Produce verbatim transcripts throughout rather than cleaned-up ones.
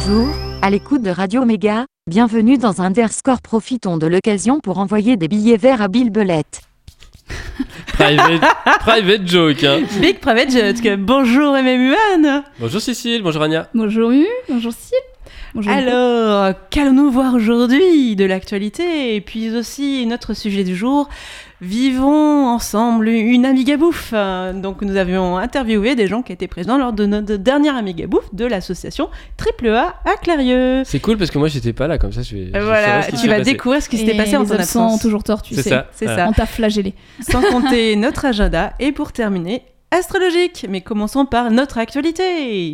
Bonjour, à l'écoute de Radio Méga, bienvenue dans Underscore. Profitons de l'occasion pour envoyer des billets verts à Bill Belette. Private, private joke, hein. Big private joke. Bonjour M M U N. Bonjour Cécile, bonjour Ania. Bonjour U, bonjour Cip. Bonjour. Alors, qu'allons-nous voir aujourd'hui de l'actualité et puis aussi notre sujet du jour. Vivons ensemble une Amiga Bouffe. Donc nous avions interviewé des gens qui étaient présents lors de notre dernière Amiga Bouffe de l'association Triple A à Clairieux. C'est cool parce que moi j'étais pas là, comme ça je vais. Euh, voilà, je tu vas passé. découvrir ce qui s'était Et passé en ton les absents absence. ont toujours tort, tu C'est sais. ça. C'est Voilà. ça. On t'a flagellé. Sans compter notre agenda et pour terminer, astrologique. Mais commençons par notre actualité.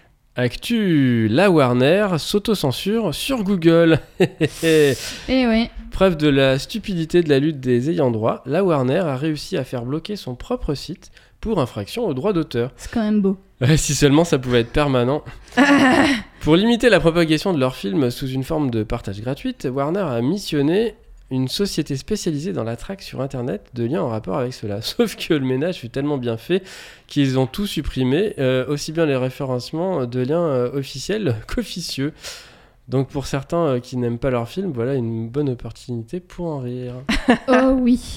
Actu, la Warner s'auto-censure sur Google. Eh oui. Preuve de la stupidité de la lutte des ayants droit, la Warner a réussi à faire bloquer son propre site pour infraction au droit d'auteur. C'est quand même beau. Ouais, si seulement ça pouvait être permanent. Pour limiter la propagation de leurs films sous une forme de partage gratuite, Warner a missionné une société spécialisée dans la traque sur internet de liens en rapport avec cela. Sauf que le ménage fut tellement bien fait qu'ils ont tout supprimé, euh, aussi bien les référencements de liens euh, officiels qu'officieux. Donc pour certains euh, qui n'aiment pas leur film, voilà une bonne opportunité pour en rire. Oh oui.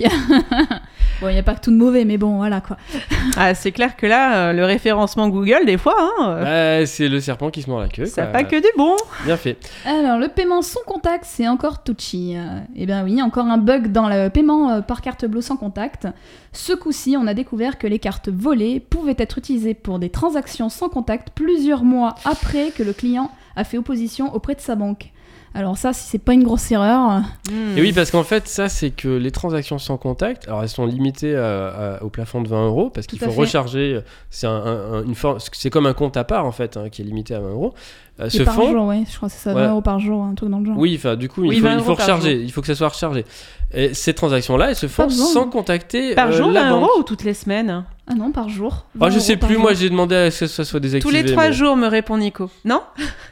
Bon, il n'y a pas que tout de mauvais, mais bon, voilà quoi. Ah, c'est clair que là, euh, le référencement Google, des fois, hein, euh, Ouais, c'est le serpent qui se mord la queue. ça n'a quoi. pas que du bon. Bien fait. Alors, le paiement sans contact, c'est encore touchy. Euh, eh bien oui, encore un bug dans le paiement euh, par carte bleue sans contact. Ce coup-ci, on a découvert que les cartes volées pouvaient être utilisées pour des transactions sans contact plusieurs mois après que le client a fait opposition auprès de sa banque. Alors ça, si c'est pas une grosse erreur... Mmh. Et oui, parce qu'en fait, ça, c'est que les transactions sans contact, alors elles sont limitées à- à- au plafond de vingt euros, parce qu'il Tout à faut fait. recharger, c'est, un, un- un- une forme, c'est comme un compte à part, en fait, hein, qui est limité à vingt euros. Euh, Et ce par fonds, jour, ouais, je crois que c'est ça, Ouais. vingt euros par jour, un truc dans le genre. oui, enfin, du coup, il Oui, faut, vingt il euros faut par recharger, jour. il faut que ça soit rechargé. Et ces transactions-là, elles se font Pas besoin. sans contacter Par euh, jour, la vingt banque. euros ou toutes les semaines? Ah non, par jour. Oh, je vingt sais euros par plus, moi jour. j'ai demandé à ce que ça soit Tous désactivé. les trois mais- jours, me répond Nico. Non?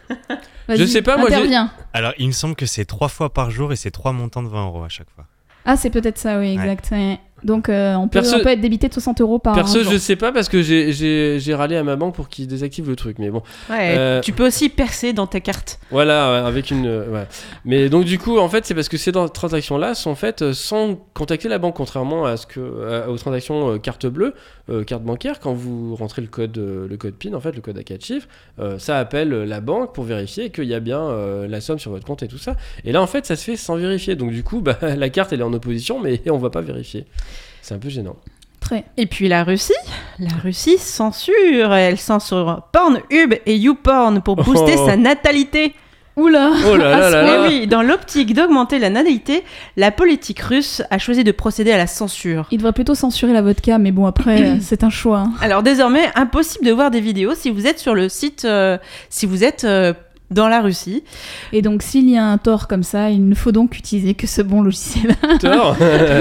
Vas-y, Je sais pas, moi, j'ai- interviens. Alors, il me semble que c'est trois fois par jour et c'est trois montants de vingt euros à chaque fois. Ah, c'est peut-être ça, oui, exact. Ouais. Donc, euh, on, peut, Perso- on peut être débité de soixante euros par Perso, jour. je sais pas parce que j'ai, j'ai, j'ai râlé à ma banque pour qu'ils désactivent le truc, mais bon. Ouais, Euh, tu peux aussi percer dans ta carte. Voilà, ouais, avec une. euh, ouais. Mais donc, du coup, en fait, c'est parce que ces dans- transactions-là sont faites euh, sans contacter la banque, contrairement à ce que, à- aux transactions euh, carte bleue, euh, carte bancaire. Quand vous rentrez le code, euh, le code PIN, en fait, le code à quatre chiffres, euh, ça appelle euh, la banque pour vérifier qu'il y a bien euh, la somme sur votre compte et tout ça. Et là, en fait, ça se fait sans vérifier. Donc, du coup, bah, la carte, elle est en opposition, mais on va pas vérifier. C'est un peu gênant. Très. Et puis la Russie, la Russie censure, elle censure Pornhub et YouPorn pour booster Oh. sa natalité. Oula. Oh là là là Eh là. oui, dans l'optique d'augmenter la natalité, la politique russe a choisi de procéder à la censure. Il devrait plutôt censurer la vodka, mais bon, après, euh, c'est un choix. hein. Alors désormais, impossible de voir des vidéos si vous êtes sur le site, euh, si vous êtes euh, dans la Russie. Et donc, s'il y a un tort comme ça, il ne faut donc utiliser que ce bon logiciel. Tort.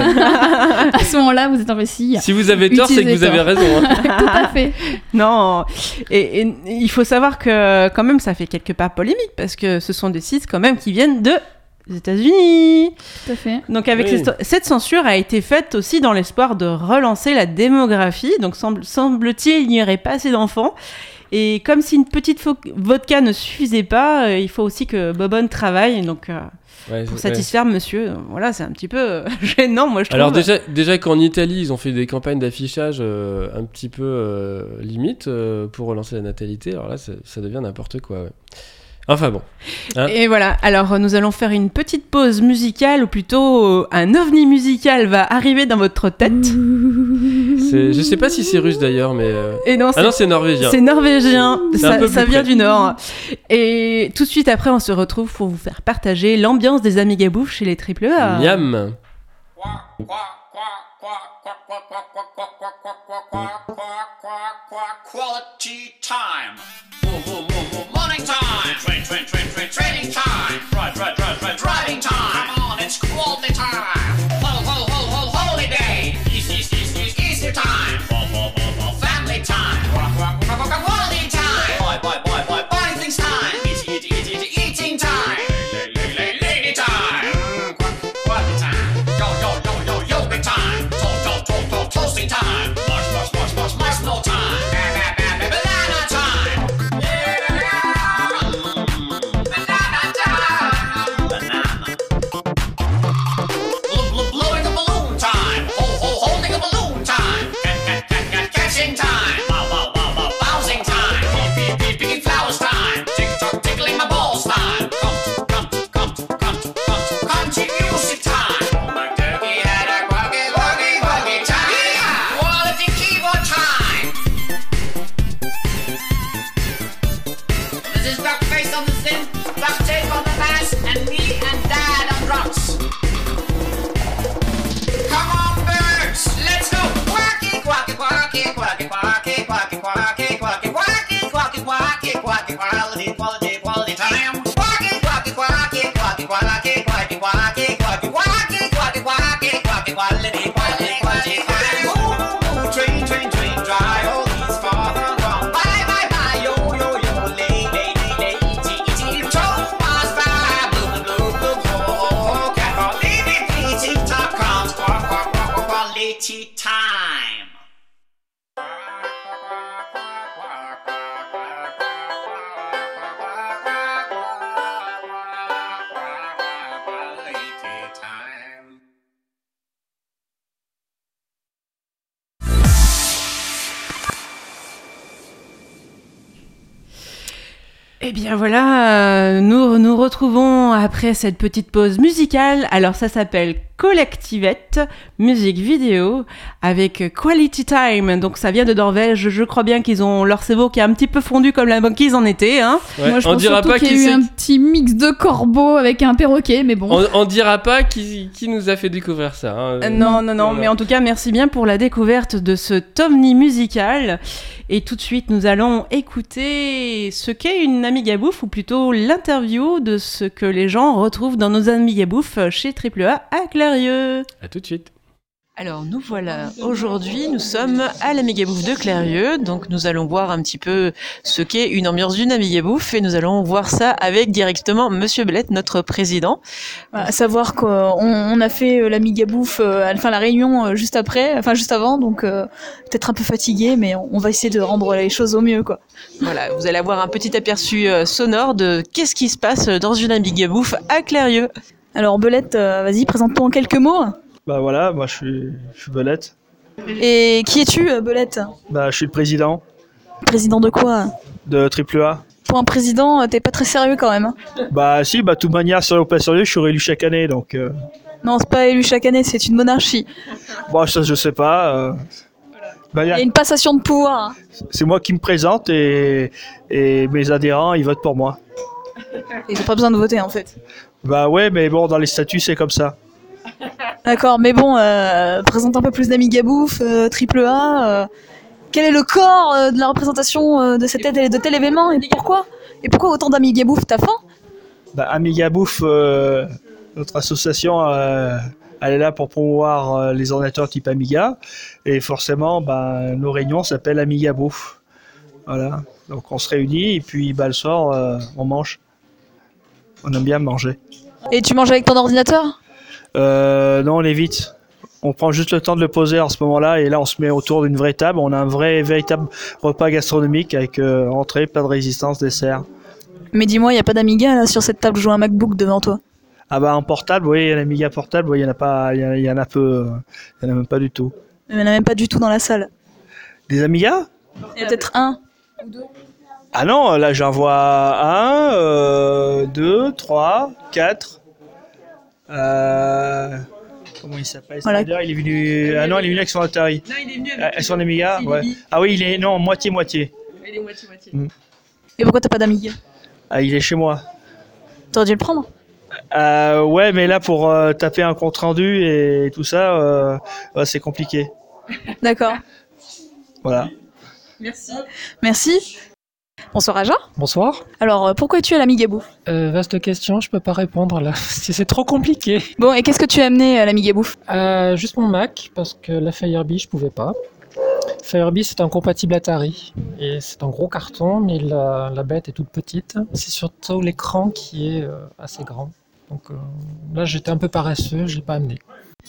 À ce moment-là, vous êtes en Russie. Si vous avez tort, c'est que vous Utilisez avez tort. raison. hein. Tout à fait. Non, et, et il faut savoir que quand même ça fait quelque part polémique parce que ce sont des sites quand même qui viennent de des États-Unis. Tout à fait. Donc avec Oui. cette, cette censure a été faite aussi dans l'espoir de relancer la démographie. Donc semble, semble-t-il, il n'y aurait pas assez d'enfants. Et comme si une petite fo- vodka ne suffisait pas, euh, il faut aussi que Bobonne travaille. Donc euh, Ouais, pour ouais. satisfaire monsieur, euh, voilà, c'est un petit peu euh, gênant, moi je trouve. Alors déjà, déjà qu'en Italie, ils ont fait des campagnes d'affichage euh, un petit peu euh, limite euh, pour relancer la natalité. Alors là, ça, ça devient n'importe quoi. Ouais. Enfin bon. Hein. Et voilà, alors euh, nous allons faire une petite pause musicale, ou plutôt euh, un ovni musical va arriver dans votre tête. C'est, je sais pas si c'est russe d'ailleurs, mais. euh, Et non, Ah non, c'est norvégien. C'est norvégien, C'est un ça, peu ça plus vient près. du Nord. Et tout de suite après, on se retrouve pour vous faire partager l'ambiance des Amiga Bouffe chez les Triple A. Miam. Quality time. Mo- mo- mo- mo- Morning time. Train, train, train, train, training time. Drive, drive, drive, drive, driving time. Come on, it's quality time. Ho, ho, ho, ho, holiday. East, east, east, east, Easter time. Bo, bo, bo, bo, family time. Qua, qua, qua, qua, qua, quality time. Boy, boy, boy, boy, boy, things time. Eat, eat, eat, eat, eating time. Lay, lay, lay, lady time. Mm, qua, quality time. Yo, yo, yo, yo, yoga time. Toast, toast, toast, toast, toasting time. March, march, march, march, march, no time. Ba, ba, ba, ba, ba, la, time. Eh bien voilà, euh, nous nous retrouvons après cette petite pause musicale. Alors ça s'appelle Collectivette, musique vidéo avec Quality Time. Donc ça vient de Norvège. Je crois bien qu'ils ont leur cerveau qui a un petit peu fondu comme la banquise en été. Hein. Ouais, Moi, je on pense dira surtout pas qu'il y qui a eu c'est. un petit mix de corbeaux avec un perroquet, mais bon. On, on dira pas qui, qui nous a fait découvrir ça. Hein. Euh, non, non, non, Voilà. mais en tout cas, merci bien pour la découverte de ce ovni musical. Et tout de suite, nous allons écouter ce qu'est une Amiga Bouffe, ou plutôt l'interview de ce que les gens retrouvent dans nos Amiga Bouffe chez Triple A à Clérieux. À tout de suite. Alors nous voilà, aujourd'hui nous sommes à l'Amiga Bouffe de Clérieux, donc nous allons voir un petit peu ce qu'est une ambiance d'une Amiga Bouffe et nous allons voir ça avec directement Monsieur Belette, notre président. À savoir qu'on on a fait euh, l'Amiga Bouffe, euh, enfin la réunion euh, juste après, enfin juste avant, donc euh, peut-être un peu fatigué, mais on, on va essayer de rendre les choses au mieux, quoi. Voilà, vous allez avoir un petit aperçu euh, sonore de qu'est-ce qui se passe dans une Amiga Bouffe à Clérieux. Alors Belette, euh, vas-y, présente-toi en quelques mots. Bah voilà, moi je suis, je suis Belette. Et qui es-tu, euh, Belette? Bah je suis le président Président de quoi? de Triple A. Pour un président, euh, t'es pas très sérieux quand même. Hein. Bah si, bah de toute manière, sur le pas sérieux, je suis réélu chaque année, donc... Euh... Non, c'est pas élu chaque année, c'est une monarchie. Bon, ça je sais pas. Euh... Bah, y Il a- y a une passation de pouvoir. C'est moi qui me présente et... et mes adhérents, ils votent pour moi. Ils ont pas besoin de voter en fait. Bah ouais, mais bon, dans les statuts, c'est comme ça. D'accord, mais bon, euh, présente un peu plus d'Amiga Bouffe, euh, Triple A. Euh, quel est le corps euh, de la représentation euh, de, cet, de tel événement et pourquoi? Et pourquoi autant d'Amiga Bouffe? T'as faim? Bah Amiga Bouffe, euh, notre association, euh, elle est là pour promouvoir euh, les ordinateurs type Amiga. Et forcément, bah, nos réunions s'appellent Amiga Bouffe. Voilà, donc on se réunit et puis bah, le soir, euh, on mange. On aime bien manger. Et tu manges avec ton ordinateur? Euh, non, on évite. On prend juste le temps de le poser en ce moment-là et là on se met autour d'une vraie table. On a un vrai, véritable repas gastronomique avec euh, entrée, plat de résistance, dessert. Mais dis-moi, il y a pas d'Amiga là sur cette table, je vois un MacBook devant toi. Ah bah en portable, oui, il y a l'Amiga portable, oui, il y en a pas, il y, en a- il y en a peu, euh, il y en a même pas du tout. Il y en a même pas du tout dans la salle. Des Amigas? Il y a peut-être un. Ah non, là j'en vois un, euh, deux, trois, quatre. Euh, comment il s'appelle? Voilà. Spider, il est venu. Ah non, il est venu avec son Atari. Non, il est venu Ah, son Amiga, ouais. Ah oui, il est non moitié moitié. Il est moitié-moitié. Et pourquoi t'as pas d'Amiga? Ah, il est chez moi. T'aurais dû le prendre. Euh, ouais, mais là pour euh, taper un compte rendu et tout ça, euh, ouais, c'est compliqué. D'accord. Voilà. Merci. Merci. Bonsoir Aja. Bonsoir. Alors, euh, pourquoi es-tu à l'Amiga Bouffe? Euh, vaste question, je peux pas répondre là. C'est c'est trop compliqué. Bon, et qu'est-ce que tu as amené à l'Amiga Bouffe? Euh, juste mon Mac, parce que la Firebee, je pouvais pas. Firebee, c'est incompatible Atari. Et c'est un gros carton, mais la, la bête est toute petite. C'est surtout l'écran qui est euh, assez grand. Donc euh, là, j'étais un peu paresseux, je l'ai pas amené.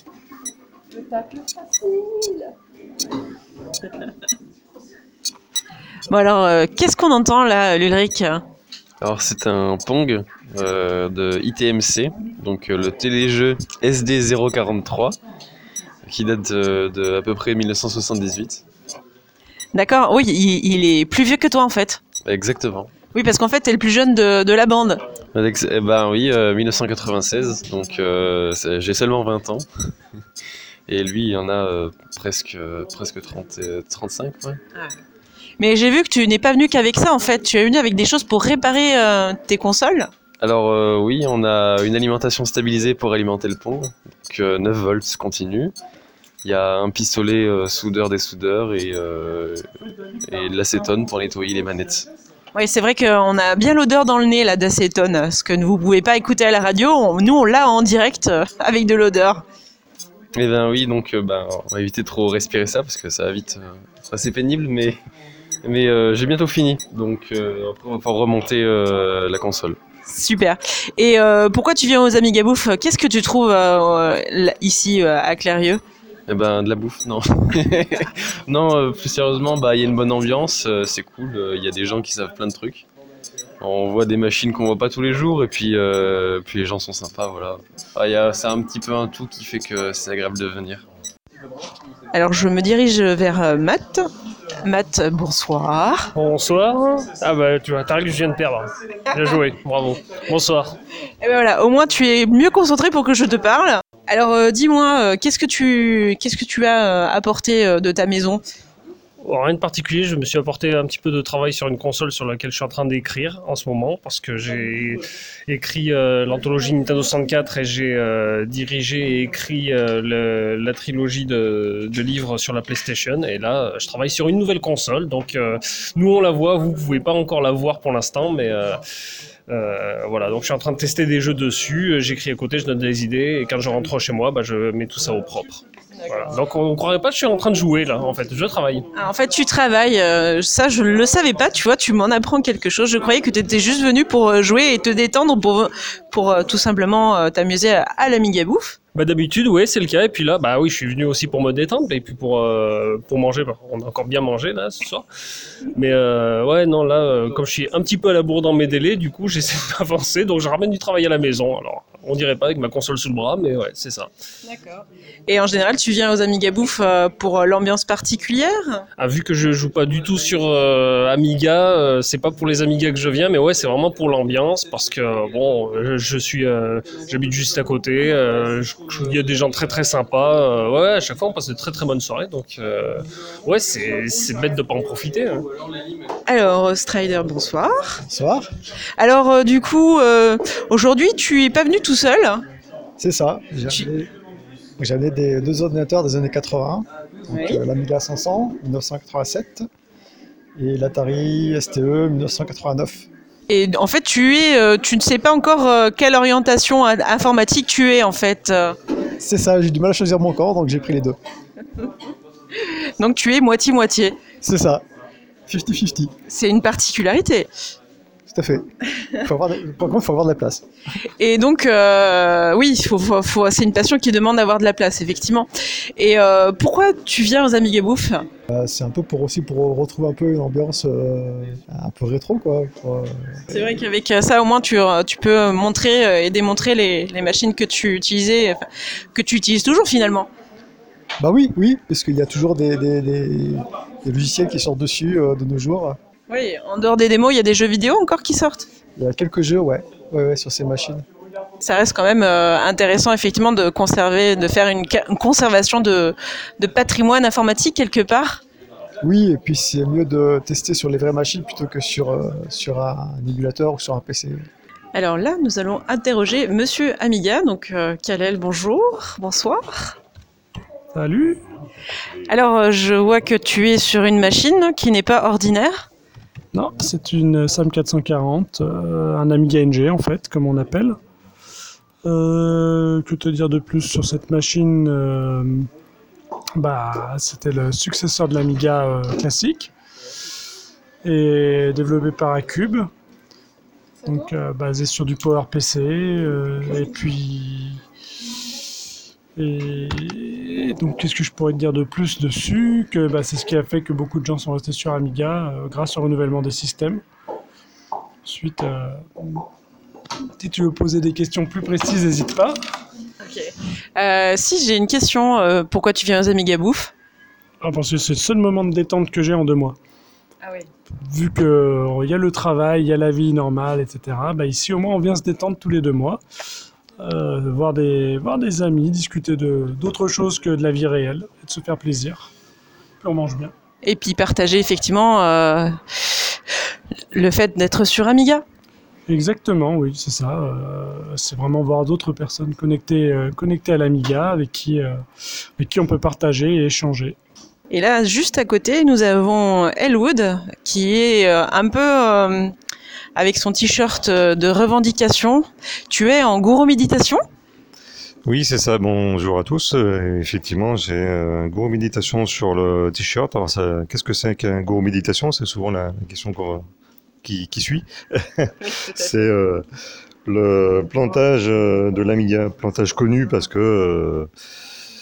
Bon alors, euh, qu'est-ce qu'on entend là, Lulric? Alors c'est un Pong euh, de I T M C, donc euh, le téléjeu S D zéro quarante-trois, qui date de, de à peu près mille neuf cent soixante-dix-huit. D'accord, oui, il, il est plus vieux que toi en fait. Exactement. Oui, parce qu'en fait, t'es le plus jeune de, de la bande. Avec, eh ben oui, euh, mille neuf cent quatre-vingt-seize, donc euh, c'est- j'ai seulement vingt ans. Et lui, il en a euh, presque, euh, presque trente, euh, trente-cinq. Ouais. Mais j'ai vu que tu n'es pas venu qu'avec ça en fait. Tu es venu avec des choses pour réparer euh, tes consoles. Alors euh, oui, on a une alimentation stabilisée pour alimenter le Pong, donc euh, neuf volts continu. Il y a un pistolet euh, soudeur des soudeurs et, euh, et de l'acétone pour nettoyer les manettes. Oui, c'est vrai qu'on a bien l'odeur dans le nez là d'acétone, ce que vous ne pouvez pas écouter à la radio. On- nous, on l'a en direct euh, avec de l'odeur. Eh ben oui, donc euh, ben, on va éviter de trop respirer ça parce que ça va vite euh, être assez pénible, mais, mais euh, j'ai bientôt fini, donc euh, après on va pouvoir remonter euh, la console. Super. Et euh, pourquoi tu viens aux Amiga Bouffe? Qu'est-ce que tu trouves euh, là, ici euh, à Clérieux? Eh ben, de la bouffe, non. non, euh, plus sérieusement, bah, il y a une bonne ambiance, euh, c'est cool, il euh, y a des gens qui savent plein de trucs. On voit des machines qu'on voit pas tous les jours, et puis, euh, puis les gens sont sympas, voilà. Ah, y a, c'est un petit peu un tout qui fait que c'est agréable de venir. Alors je me dirige vers euh, Matt. Matt, bonsoir. Bonsoir. Ah bah tu vois, t'as que je viens de perdre. Bien joué, bravo. Bonsoir. Et ben voilà, au moins tu es mieux concentré pour que je te parle. Alors euh, dis-moi, euh, qu'est-ce que tu qu'est-ce que tu as euh, apporté euh, de ta maison ? Bon, rien de particulier, je me suis apporté un petit peu de travail sur une console sur laquelle je suis en train d'écrire en ce moment, parce que j'ai écrit euh, l'anthologie Nintendo soixante-quatre et j'ai euh, dirigé et écrit euh, le, la trilogie de, de livres sur la PlayStation, et là je travaille sur une nouvelle console, donc euh, nous on la voit, vous ne pouvez pas encore la voir pour l'instant, mais euh, euh, voilà, donc je suis en train de tester des jeux dessus, j'écris à côté, je donne des idées, et quand je rentre chez moi, bah, je mets tout ça au propre. Voilà. Donc on ne croirait pas que je suis en train de jouer là, en fait, je travaille. Ah, en fait, tu travailles, euh, ça je ne le savais pas, tu vois, tu m'en apprends quelque chose. Je croyais que tu étais juste venu pour euh, jouer et te détendre, pour, pour euh, tout simplement euh, t'amuser à, à l'Amiga Bouffe. Bah d'habitude, ouais, c'est le cas. Et puis là, bah oui, je suis venu aussi pour me détendre et puis pour euh, pour manger. Bah, on a encore bien mangé là ce soir. Mais euh, ouais, non, là, euh, comme je suis un petit peu à la bourre dans mes délais, du coup, j'essaie d'avancer. Donc, je ramène du travail à la maison. Alors, on dirait pas avec ma console sous le bras, mais ouais, c'est ça. D'accord. Et en général, tu viens aux Amiga Bouffe euh, pour l'ambiance particulière ? Ah, vu que je joue pas du tout sur euh, Amiga, euh, c'est pas pour les Amiga que je viens, mais ouais, c'est vraiment pour l'ambiance parce que bon, je, je suis, euh, j'habite juste à côté. Euh, je Il y a des gens très très sympas. Euh, ouais, à chaque fois on passe de très très bonnes soirées. Donc euh, ouais, c'est, c'est bête de pas en profiter. Hein. Alors Strider, bonsoir. Bonsoir. Alors euh, du coup, euh, aujourd'hui tu es pas venu tout seul ? C'est ça. J'avais, j'avais des, deux ordinateurs des années quatre-vingts. Donc Oui. euh, l'Amiga cinq cents, dix-neuf cent quatre-vingt-sept, et l'Atari S T E, dix-neuf cent quatre-vingt-neuf. Et en fait, tu es, euh, tu ne sais pas encore euh, quelle orientation a- informatique tu es en fait. euh. C'est ça, j'ai du mal à choisir mon camp, donc j'ai pris les deux. Donc tu es moitié-moitié. C'est ça, cinquante cinquante. C'est une particularité. Tout à fait. Faut avoir de- Par contre, il faut avoir de la place. Et donc, euh, oui, faut, faut, faut- c'est une passion qui demande d'avoir de la place, effectivement. Et euh, pourquoi tu viens aux Amiga Bouffe ? Euh, c'est un peu pour aussi pour retrouver un peu une ambiance euh, un peu rétro, quoi. Pour, euh, C'est vrai qu'avec ça, au moins, tu, tu peux montrer et démontrer les, les machines que tu utilisais, enfin, que tu utilises toujours finalement. Bah oui, oui, parce qu'il y a toujours des, des, des, des logiciels qui sortent dessus euh, de nos jours. Oui, en dehors des démos, il y a des jeux vidéo encore qui sortent. Il y a quelques jeux, ouais, ouais, ouais sur ces machines. Ça reste quand même euh, intéressant effectivement de conserver, de faire une, ca- une conservation de, de patrimoine informatique quelque part. Oui, et puis c'est mieux de tester sur les vraies machines plutôt que sur, euh, sur un émulateur ou sur un P C. Alors là, nous allons interroger Monsieur Amiga, donc euh, Kalel, bonjour, bonsoir. Salut. Alors, euh, je vois que tu es sur une machine qui n'est pas ordinaire. Non, c'est une SAM quatre cent quarante, euh, un Amiga N G en fait, comme on appelle. Euh, que te dire de plus sur cette machine euh, bah, c'était le successeur de l'Amiga euh, classique et développé par Acube, donc euh, basé sur du PowerPC euh, et puis et, et donc qu'est-ce que je pourrais te dire de plus dessus que bah, c'est ce qui a fait que beaucoup de gens sont restés sur Amiga euh, grâce au renouvellement des systèmes. Ensuite euh, si tu veux poser des questions plus précises, n'hésite pas. Euh, si j'ai une question, euh, pourquoi tu viens aux Amiga Bouffe ? Ah, parce que c'est le seul moment de détente que j'ai en deux mois. Ah oui. Vu qu'il euh, y a le travail, il y a la vie normale, et cetera. Bah, ici, au moins, on vient se détendre tous les deux mois. Euh, voir, des, voir des amis, discuter de, d'autres choses que de la vie réelle, et de se faire plaisir. Puis on mange bien. Et puis partager effectivement euh, le fait d'être sur Amiga. Exactement, oui, c'est ça. Euh, c'est vraiment voir d'autres personnes connectées, euh, connectées à l'Amiga, avec qui, euh, avec qui on peut partager et échanger. Et là, juste à côté, nous avons Elwood, qui est euh, un peu euh, avec son t-shirt de revendication. Tu es en gourou méditation ? Oui, c'est ça. Bonjour à tous. Euh, effectivement, j'ai un gourou méditation sur le t-shirt. Alors, ça, qu'est-ce que c'est qu'un gourou méditation ? C'est souvent la, la question qu'on Qui, qui suit. C'est euh, le plantage de l'Amiga, plantage connu parce que euh,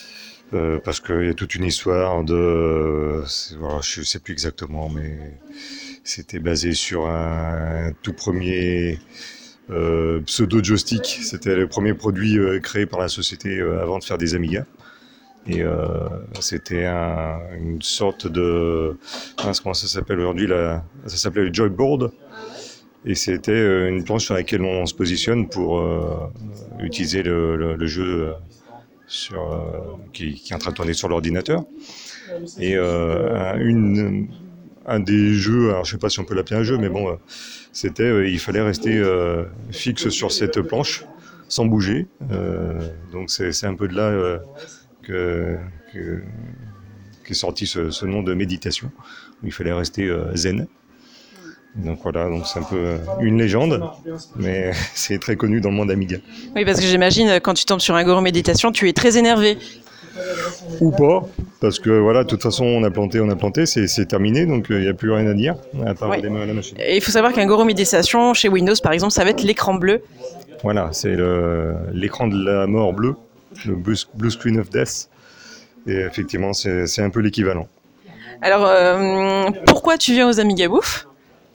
Euh, parce qu'il y a toute une histoire de... Voilà, je ne sais plus exactement, mais c'était basé sur un, un tout premier euh, pseudo-joystick. C'était le premier produit euh, créé par la société euh, avant de faire des Amiga. Et euh, c'était un, une sorte de... Comment ça s'appelle aujourd'hui là, ça s'appelait le joyboard. Et c'était euh, une planche sur laquelle on se positionne pour euh, utiliser le, le, le jeu euh, sur, euh, qui, qui est en train de tourner sur l'ordinateur. Et euh, un, une, un des jeux, alors je ne sais pas si on peut l'appeler un jeu, mais bon, euh, c'était, euh, il fallait rester euh, fixe sur cette planche sans bouger. Euh, donc c'est, c'est un peu de là... Euh, Que, que, qu'est sorti ce, ce nom de méditation, où il fallait rester euh, zen. Donc voilà, donc c'est un peu une légende, mais c'est très connu dans le monde Amiga. Oui, parce que j'imagine, quand tu tombes sur un Goro Méditation, tu es très énervé. Ou pas, parce que voilà, de toute façon, on a planté, on a planté, c'est, c'est terminé, donc il euh, n'y a plus rien à dire, à part Ouais. redémarrer la machine. Et il faut savoir qu'un Goro Méditation, chez Windows par exemple, ça va être l'écran bleu. Voilà, c'est le, l'écran de la mort bleu, le blue, blue screen of death, et effectivement, c'est, c'est un peu l'équivalent. Alors, euh, pourquoi tu viens aux Amiga Bouffe ?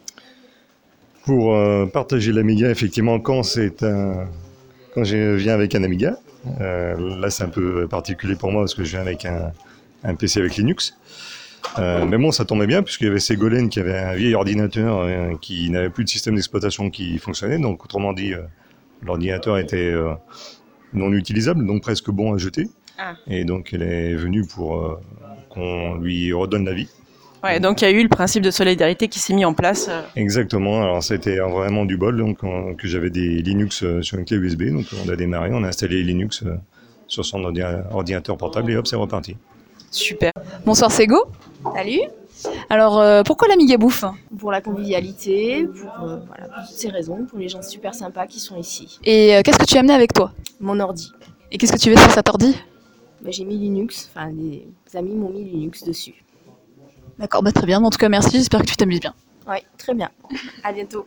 Pour euh, partager l'Amiga, effectivement, quand c'est un, quand je viens avec un Amiga, euh, là c'est un peu particulier pour moi parce que je viens avec un, un P C avec Linux. Euh, mais bon, ça tombait bien puisqu'il y avait Ségolène qui avait un vieil ordinateur euh, qui n'avait plus de système d'exploitation qui fonctionnait. Donc, autrement dit, euh, l'ordinateur était euh, non utilisable, donc presque bon à jeter. Ah. Et donc, elle est venue pour euh, qu'on lui redonne la vie. Ouais, donc il y a eu le principe de solidarité qui s'est mis en place. Exactement, alors c'était vraiment du bol, donc on- que j'avais des Linux euh, sur une clé U S B, donc on a démarré, on a installé Linux euh, sur son ordi- ordinateur portable et hop, c'est reparti. Super. Bonsoir Sego. Salut. Alors euh, pourquoi l'Amiga Bouffe ? Pour la convivialité, pour, euh, voilà, pour toutes ces raisons, pour les gens super sympas qui sont ici. Et euh, qu'est-ce que tu as amené avec toi ? Mon ordi. Et qu'est-ce que tu fais sur cet ordi ? Bah, j'ai mis Linux, enfin des amis m'ont mis Linux dessus. D'accord, bah très bien, en tout cas merci, j'espère que tu t'amuses bien. Oui, très bien. À bientôt.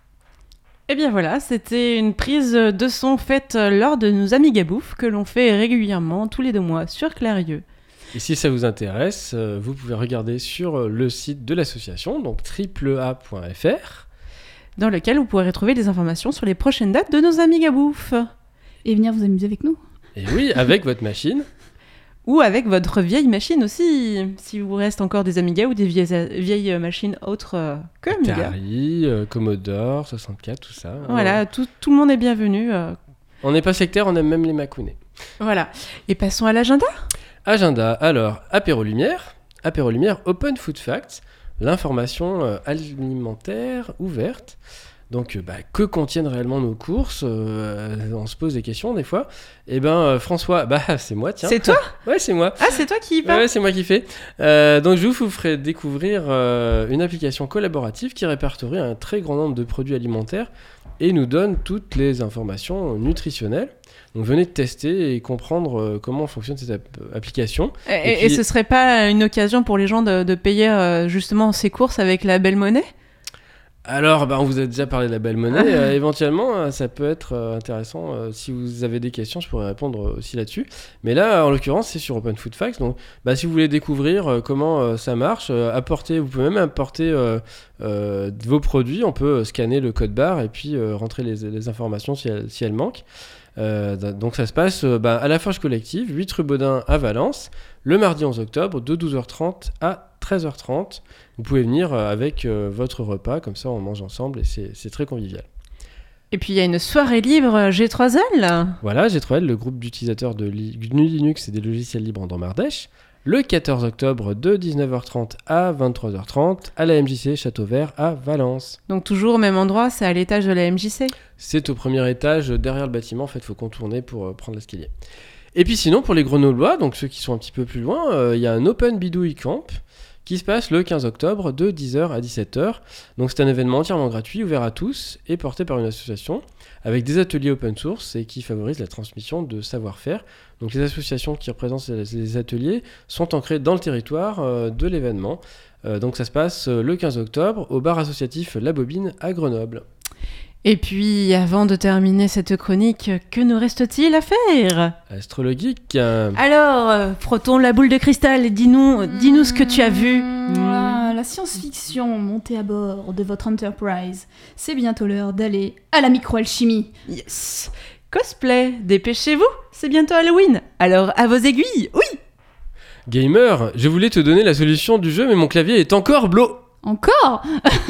Et bien voilà, c'était une prise de son faite lors de nos Amiga Bouffe que l'on fait régulièrement tous les deux mois sur Clairieux. Et si ça vous intéresse, euh, vous pouvez regarder sur euh, le site de l'association, donc triple a point f r. Dans lequel vous pourrez retrouver des informations sur les prochaines dates de nos Amiga Bouffe. Et venir vous amuser avec nous. Et oui, avec votre machine. Ou avec votre vieille machine aussi, si vous reste encore des Amiga ou des vieilles, vieilles machines autres euh, que Amiga. Atari, euh, Commodore, soixante-quatre, tout ça. Voilà, tout, tout le monde est bienvenu. euh. On n'est pas sectaire, on aime même les Macounets. Voilà. Et passons à l'agenda. Agenda, alors, Apéro Lumière, Apéro Lumière Open Food Facts, l'information euh, alimentaire ouverte. Donc, euh, bah, que contiennent réellement nos courses euh, On se pose des questions des fois. Eh ben, euh, François, bah, c'est moi, tiens. C'est toi ? Ouais, c'est moi. Ah, c'est toi qui y parle ? Ouais, c'est moi qui fais. Euh, donc, je vous ferai découvrir euh, une application collaborative qui répertorie un très grand nombre de produits alimentaires et nous donne toutes les informations nutritionnelles. Donc, venez de tester et comprendre euh, comment fonctionne cette app- application. Et, et, puis- et ce serait pas une occasion pour les gens de, de payer euh, justement ces courses avec la belle monnaie ? Alors, bah, on vous a déjà parlé de la belle monnaie. Euh, éventuellement, euh, ça peut être euh, intéressant. Euh, si vous avez des questions, je pourrais répondre euh, aussi là-dessus. Mais là, en l'occurrence, c'est sur Open Food Facts. Donc, bah, si vous voulez découvrir euh, comment euh, ça marche, euh, apporter, vous pouvez même apporter euh, euh, vos produits. On peut euh, scanner le code barre et puis euh, rentrer les, les informations si elles, si elles manquent. Euh, d- donc ça se passe euh, bah, à la Forge Collective, huit rue Baudin à Valence, le mardi onze octobre, de douze heures trente à treize heures trente. Vous pouvez venir euh, avec euh, votre repas, comme ça on mange ensemble et c'est, c'est très convivial. Et puis il y a une soirée libre G trois L. Voilà, G trois L, le groupe d'utilisateurs de Li- G N U Linux et des logiciels libres en Dromardèche, le quatorze octobre de dix-neuf heures trente à vingt-trois heures trente à la M J C Château Vert à Valence. Donc toujours au même endroit, c'est à l'étage de la M J C. C'est au premier étage, euh, derrière le bâtiment. En fait, il faut contourner pour euh, prendre l'escalier. Et puis sinon, pour les Grenoblois, donc ceux qui sont un petit peu plus loin, euh, il y a un Open Bidouille Camp qui se passe le quinze octobre de dix heures à dix-sept heures. Donc c'est un événement entièrement gratuit, ouvert à tous et porté par une association avec des ateliers open source et qui favorise la transmission de savoir-faire. Donc les associations qui représentent ces, ces ateliers sont ancrées dans le territoire euh, de l'événement. Euh, donc ça se passe euh, le quinze octobre au bar associatif La Bobine à Grenoble. Et puis, avant de terminer cette chronique, que nous reste-t-il à faire ? Astrologique. euh, Alors, euh, frottons la boule de cristal et dis-nous, dis-nous ce que tu as vu. Ah, la science-fiction montée à bord de votre Enterprise. C'est bientôt l'heure d'aller à la microalchimie. Yes. Cosplay, dépêchez-vous, c'est bientôt Halloween. Alors, à vos aiguilles, oui. Gamer, je voulais te donner la solution du jeu, mais mon clavier est encore blo. Encore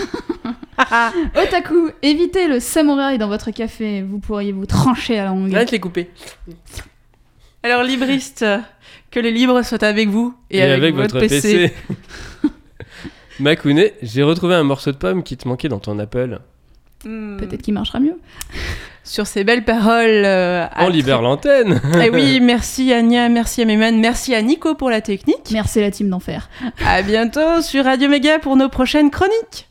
Otaku, évitez le samouraï dans votre café. Vous pourriez vous trancher à la langue. Viens te les couper. Alors, libriste, que le libre soit avec vous et, Et avec, avec votre, votre P C. P C. Makune, j'ai retrouvé un morceau de pomme qui te manquait dans ton Apple. Hmm. Peut-être qu'il marchera mieux. Sur ces belles paroles... euh, On à libère très- l'antenne. Eh oui, merci Anya, merci à Méman, merci à Nico pour la technique. Merci la team d'enfer. À bientôt sur Radio Méga pour nos prochaines chroniques.